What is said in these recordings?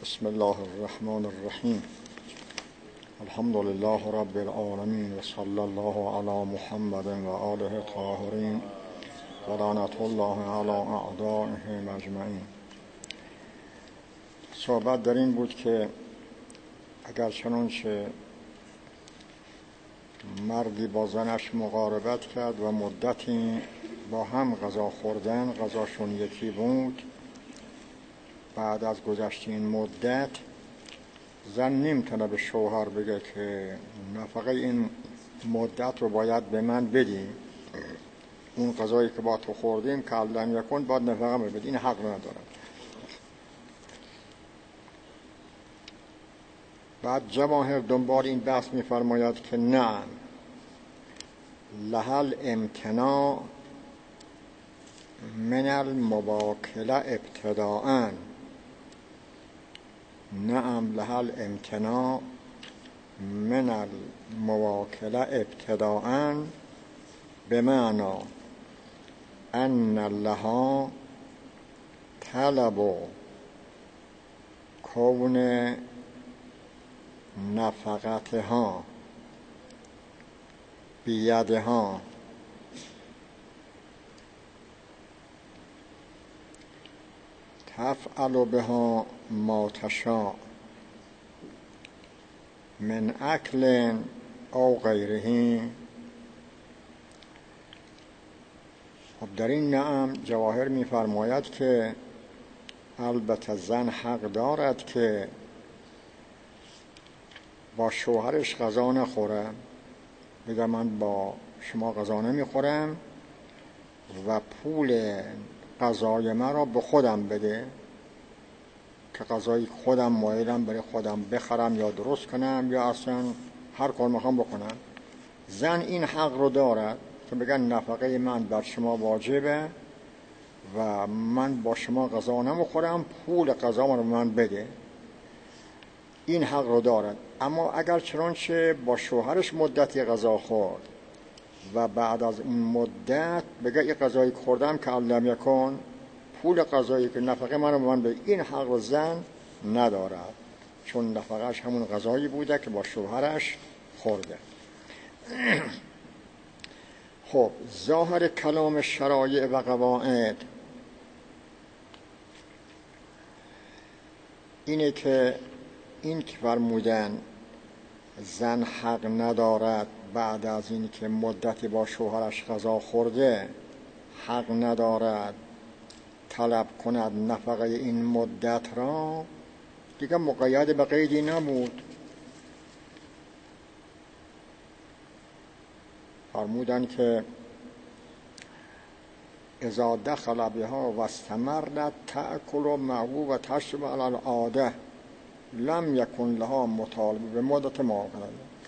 بسم الله الرحمن الرحیم. الحمد لله رب العالمین و صلی الله علی محمد و آله الطاهرین و لعنت الله علی اعدائهم اجمعین. صحبت در این بود که اگر چنانچه مردی با زنش مقاربت کرد و مدتی با هم غذا خوردن، غذاشون یکی بود، بعد از گذشت این مدت زن نمیتونه به شوهر بگه که نفقه این مدت رو باید به من بدی، اون غذایی که با تو خوردیم که علم یکن باید نفقه بدی، این حق نداره. بعد جواهر دنبال این بحث میفرماید که نه، لحل امتناع من المباکله ابتداءً. نعم لحل امتناع من المواکله ابتداءً بمعنی ان لها طلب کون نفقتها بیدها تفعل بها ما تشاء من اکل او غیره. خب در این نعم جواهر می‌فرماید که البته زن حق دارد که با شوهرش غذا نخوره، بگه من با شما غذا نمیخورم و پول غذای من را به خودم بده که غذای خودم مایلم برای خودم بخرم یا درست کنم یا اصلا هر کار میخوام بکنم. زن این حق رو دارد که بگن نفقه من بر شما واجبه و من با شما غذا نمیخورم، پول غذا رو من بده، این حق رو دارد. اما اگر چنانچه با شوهرش مدتی غذا خورد و بعد از این مدت بگه این غذایی خوردم که علم یکن، پول غذایی که نفقه من رو من به، این حق رو زن ندارد، چون نفقهش همون غذایی بوده که با شوهرش خورده. خب ظاهر کلام شرایع و قواعد اینه که این که فرمودن زن حق ندارد بعد از این که مدتی با شوهرش غذا خورده، حق ندارد طلب کند نفقه این مدت را، دیگه مقید به قیدی نبود. فرمودن که اذا دخل بها و استمرت تأکل معه و تشرب علی العاده لم یکن لها مطالبه به مدت معاقله.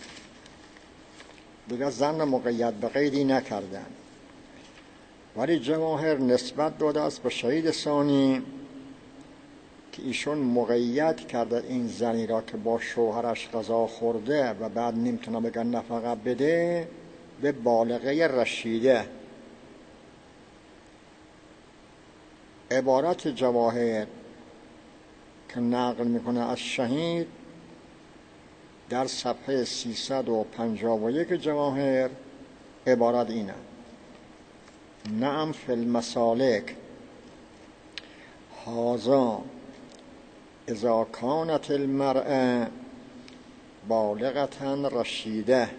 دیگه زن مقید به قیدی نکردن، ولی جواهر نسبت داده است به شهید ثانی که ایشون مقید کرده این زنی را که با شوهرش غذا خورده و بعد نمیتونه بگن نفقه بده به بالغه رشیده. عبارت جواهر که نقل میکنه از شهید در صفحه 351 جواهر عبارت اینه: نعم فی المسالک هذا اذا كانت المرأة بالغة رشیده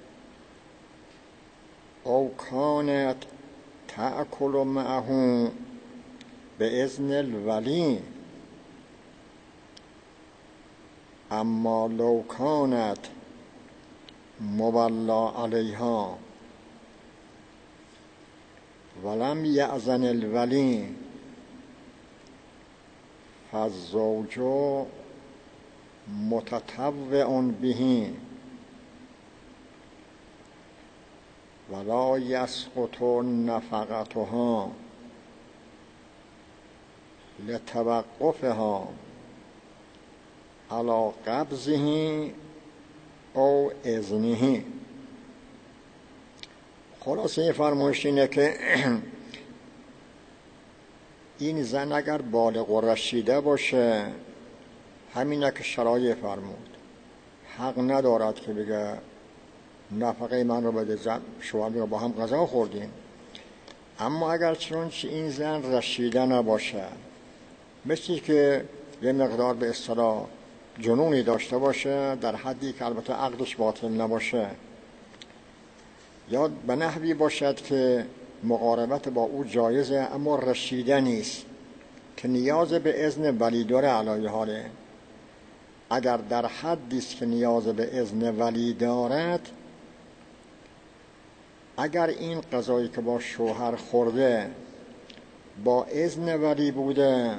او كانت تأکل معه بإذن الولی، اما لو كانت مولى عليها ولم يأذن الولی فالزوج متطوع به ولا يسقط نفقتها لتوقفها على قبضه او اذنه. خلاصه فرمایش اینه که این زن اگر بالغ و رشیده باشه همینه که شرایع فرمود. حق ندارد که بگه نفقه من رو بده، شوهر رو با هم غذا خوردیم. اما اگر چنانچه این زن رشیده نباشه، مثل که یه مقدار به اصطلاح جنونی داشته باشه در حدی که البته عقلش باطل نباشه، یا به نحوی باشد که مقاربت با او جایزه اما رشیده نیست که نیاز به اذن ولی داره، علیه حاله اگر در حدی است که نیاز به اذن ولی دارد، اگر این غذایی که با شوهر خورده با اذن ولی بوده،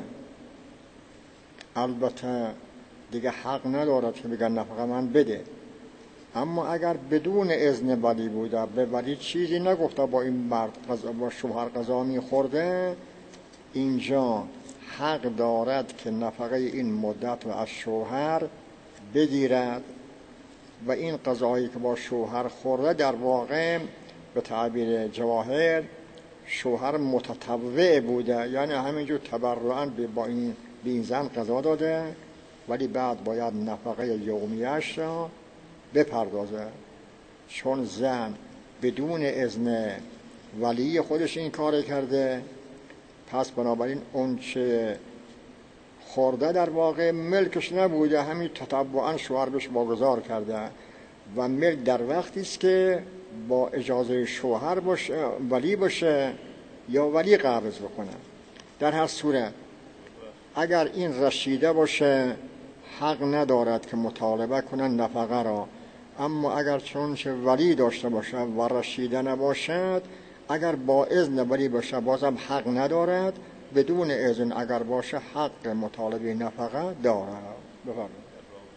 البته دیگه حق ندارد که بگن نفقه من بده. اما اگر بدون اذن ولی بوده، به ولی چیزی نگفته با این مرد با شوهر غذا میخورده، اینجا حق دارد که نفقه این مدت رو از شوهر بگیرد و این غذایی که با شوهر خورده در واقع به تعبیر جواهر شوهر متطوع بوده، یعنی همینجور تبرعاً به این زن غذا داده، ولی بعد باید نفقه یومیه‌اش را بپردازه، چون زن بدون اذن ولی خودش این کار کرده. پس بنابراین اون چه خورده در واقع ملکش نبوده، همین تطوعاً شوهر بهش واگذار کرده و ملک در وقتی است که با اجازه شوهر باشه، ولی باشه یا ولی قبض بکنه. در هر صورت اگر این رشیده باشه حق ندارد که مطالبه کنن نفقه را، اما اگر چونچه ولی داشته باشه و رشیده نباشد، اگر با اذن ولی باشه بازم حق ندارد، بدون اذن اگر باشه حق مطالبه نفقه دارد. بفرمایید.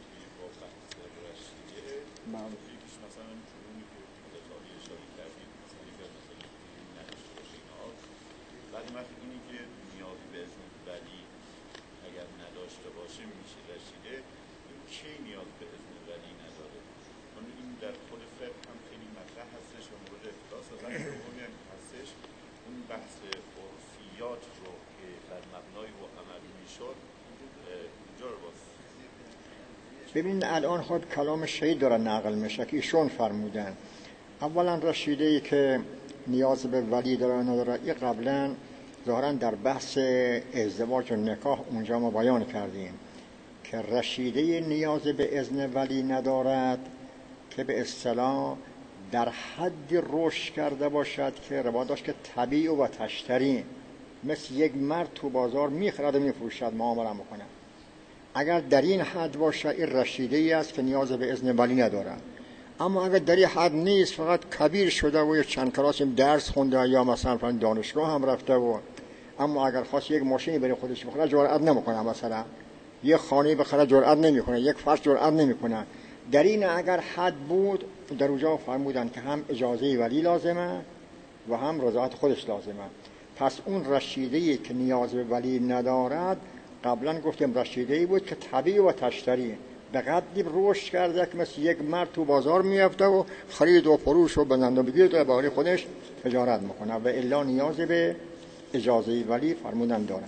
ببینید الان خود کلام شهید داره نقل میشه که ایشون فرمودن اولا رشیده‌ای که نیاز به ولی داره نداره، این قبلا ظاهرا در بحث ازدواج و نکاح اونجا ما بیان کردیم که رشیده نیاز به اذن ولی ندارد که به اصطلاح در حدی رشد کرده باشد که روایت داشت که طبیع و تشتری، مثل یک مرد تو بازار میخرد و میفروشد، معامله میکنه. اگر در این حد باشه این رشیده ای است که نیاز به اذن ولی ندارد. اما اگر در این حد نیست، فقط کبیر شده و چند کلاس درس خونده یا مثلا دانشگاه هم رفته و اما اگر خواست یک ماشینی برای خودش بخره جرئت نمیکنه، مثلا یک خانه بخره جرئت نمیکنه، یک فرش جرئت نمیکنه. در این اگر حد بود، در اونجا فرمودن که هم اجازه ولی لازمه و هم رضایت خودش لازمه. پس اون رشیده‌ای که نیاز به ولی ندارد، قبلا گفتیم رشیده‌ای بود که طبیع و تشتری به قدری رشد کرده که مثل یک مرد تو بازار میافته و خرید و فروش و بزند و بگیر و برای خودش تجارت میکنه و الا نیاز به اجازه ولی فرمودن دارد.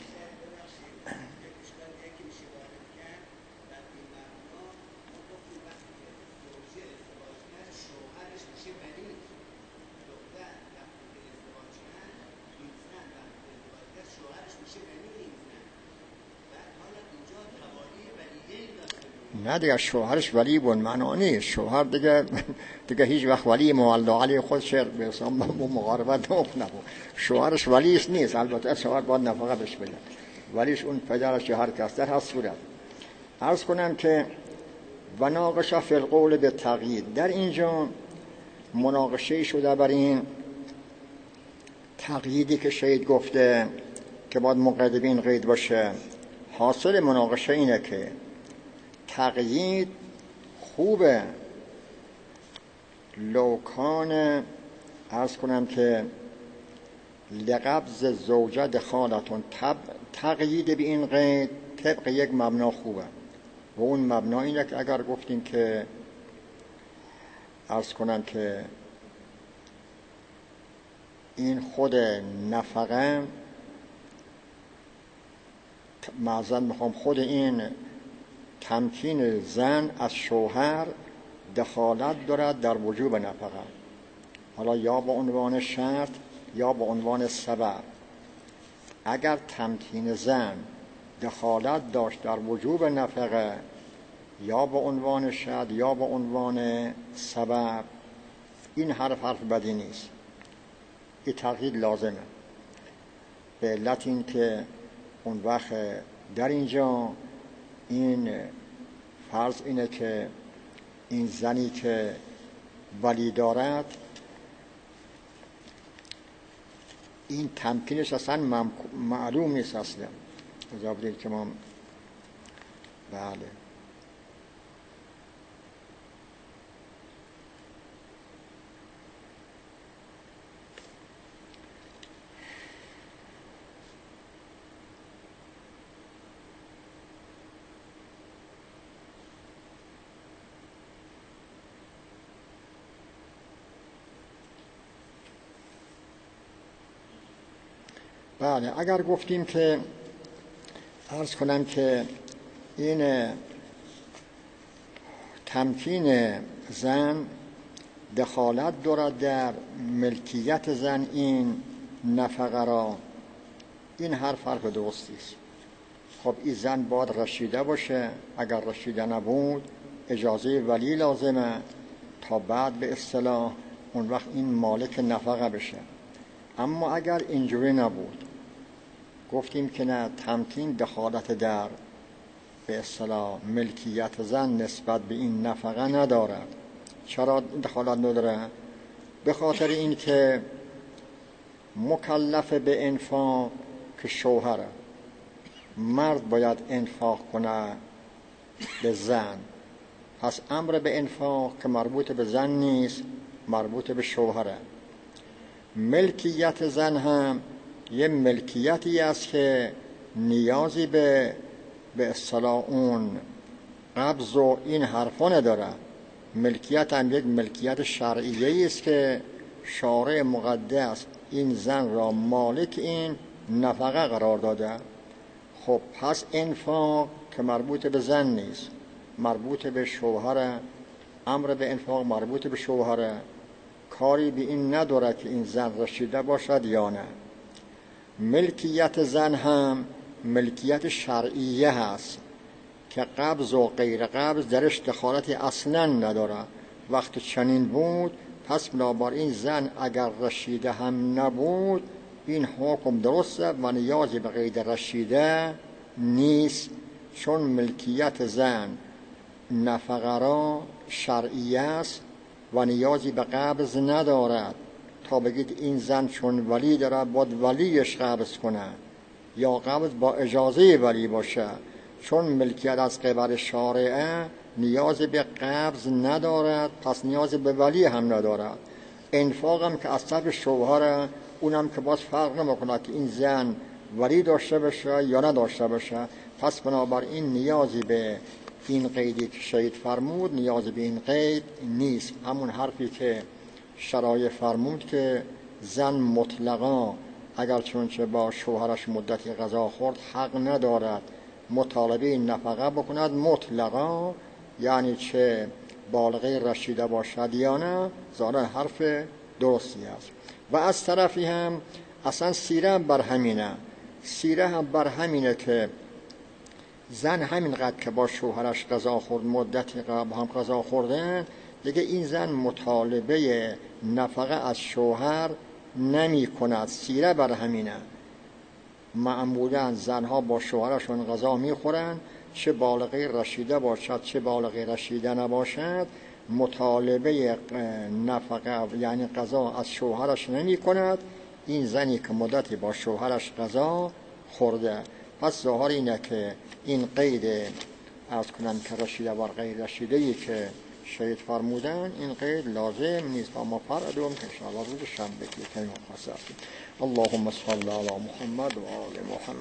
نه دیگه شوهرش ولی بود، معنا نیست. شوهر دیگه هیچ وقت ولی مولا علی خودش به حساب مقاربت نکنه. شوهرش ولیش نیست، البته شوهر باید نفقه بهش بده، ولیش اون پدرش هر کس. در هر صورت عرض کنم که و ناقشه فی القول به تقیید، در اینجا مناقشه شده بر این تقییدی که شهید گفته که باید مقید به این قید باشه. حاصل مناقشه اینه که تقیید خوبه لوکان، عرض کنم که لقبض زوجه دخالتون، تقیید به این قید طبق یک مبنا خوبه و اون مبنا اینه که اگر گفتیم که عرض کنم که این خود نفقه معذرت میخوام خود این تمکین زن از شوهر دخالت دارد در وجوب نفقه، حالا یا به عنوان شرط یا به عنوان سبب. اگر تمکین زن دخالت داشت در وجوب نفقه یا به عنوان شرط یا به عنوان سبب، این حرف بدی نیست، این تغییر لازمه، به علت این که اون وقت در اینجا این فرض اینه که این زنی که ولی دارد این تمکینش اصلا معلوم نیست اصلا. اجازه بدید که ما بله بله اگر گفتیم که عرض کنم که این تمکین زن دخالت دارد در ملکیت زن این نفقه را، این حرف درستی است. خب این زن باید رشیده باشه، اگر رشیده نبود اجازه ولی لازمه تا بعد به اصطلاح اون وقت این مالک نفقه بشه. اما اگر اینجوری نبود، گفتیم که نه، تمکین دخالت در به اصطلاح ملکیت زن نسبت به این نفقه ندارد. چرا دخالت نداره؟ به خاطر این که مکلف به انفاق که شوهره، مرد باید انفاق کنه به زن، پس امر به انفاق که مربوط به زن نیست، مربوط به شوهره. ملکیت زن هم یه ملکیتی است که نیازی به اصطلاح اون قبض و این حرفا نداره. ملکیت هم یک ملکیت شرعیه است که شارع مقدس این زن را مالک این نفقه قرار داده. خب پس انفاق که مربوط به زن نیست، مربوط به شوهره، امر به انفاق مربوط به شوهره، کاری به این نداره که این زن رشیده باشد یا نه. ملکیت زن هم ملکیت شرعیه هست که قبض و غیر قبض درش دخالتی اصلا نداره. وقت چنین بود پس بنابراین زن اگر رشیده هم نبود این حکم درسته و نیازی به قید رشیده نیست، چون ملکیت زن نفقه را شرعیه است و نیازی به قبض ندارد تا بگید این زن چون ولی داره باید ولیش قبض کنه یا قبض با اجازه ولی باشه. چون ملکیت از قبل شارعه نیازی به قبض ندارد، پس نیازی به ولی هم ندارد. انفاق هم که از طرف شوهره، اونم که باز فرق نمیکنه که این زن ولی داشته باشه یا نداشته باشه. پس بنابراین نیازی به این قیدی که شهید فرمود نیازی به این قید نیست. همون حرفی که شرایع فرمود که زن مطلقا اگر چونچه با شوهرش مدتی غذا خورد حق ندارد مطالبه نفقه بکند مطلقا، یعنی چه بالغه رشیده باشد یا نه. ظاهر حرف درستی است. و از طرفی هم اصلا سیره هم بر همینه، سیره هم بر همینه که زن همینقدر که با شوهرش غذا خورد، مدتی با هم غذا خوردن، دیگه این زن مطالبه نفقه از شوهر نمی کند. سیره بر همینه. معمولا زنها با شوهرشون غذا می خورن، چه بالغه رشیده باشد چه بالغه رشیده نباشد، مطالبه نفقه یعنی غذا از شوهرش نمی کند. این زنی که مدتی با شوهرش غذا خورده. پس ظاهر اینه که این قید از کنم که رشیده و غیر رشیده‌ای که شهید فرمودن، این قید لازم نیست. و ما فرق دوم که انشاءالله روز شنبه که کمی مخصص. اللهم صل علی محمد و آل محمد.